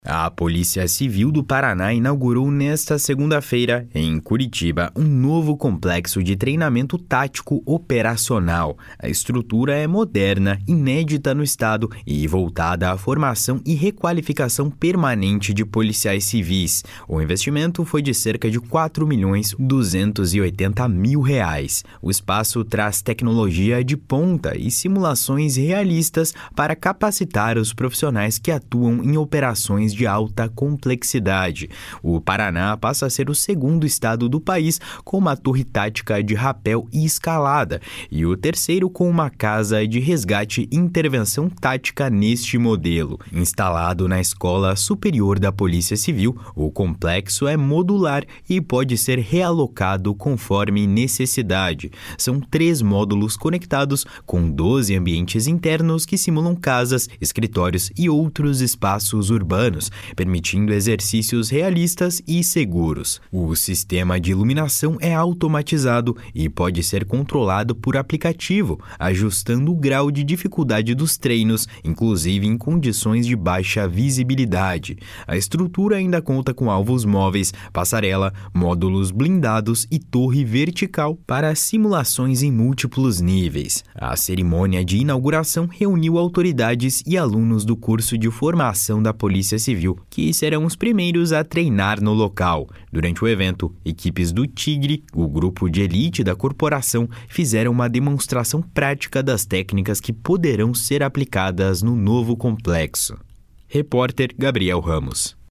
A Polícia Civil do Paraná inaugurou nesta segunda-feira, em Curitiba, um novo complexo de treinamento tático operacional. A estrutura é moderna, inédita no estado e voltada à formação e requalificação permanente de policiais civis. O investimento foi de cerca de R$ 4.280.000. O espaço traz tecnologia de ponta e simulações realistas para capacitar os profissionais que atuam em operações de alta complexidade. O Paraná passa a ser o segundo estado do país com uma torre tática de rapel e escalada e o terceiro com uma casa de resgate e intervenção tática neste modelo. Instalado na Escola Superior da Polícia Civil, o complexo é modular e pode ser realocado conforme necessidade. São 3 módulos conectados com 12 ambientes internos que simulam casas, escritórios e outros espaços urbanos, permitindo exercícios realistas e seguros. O sistema de iluminação é automatizado e pode ser controlado por aplicativo, ajustando o grau de dificuldade dos treinos, inclusive em condições de baixa visibilidade. A estrutura ainda conta com alvos móveis, passarela, módulos blindados e torre vertical para simulações em múltiplos níveis. A cerimônia de inauguração reuniu autoridades e alunos do curso de formação da Polícia Civil, que serão os primeiros a treinar no local. Durante o evento, equipes do Tigre, o grupo de elite da corporação, fizeram uma demonstração prática das técnicas que poderão ser aplicadas no novo complexo. Repórter Gabriel Ramos.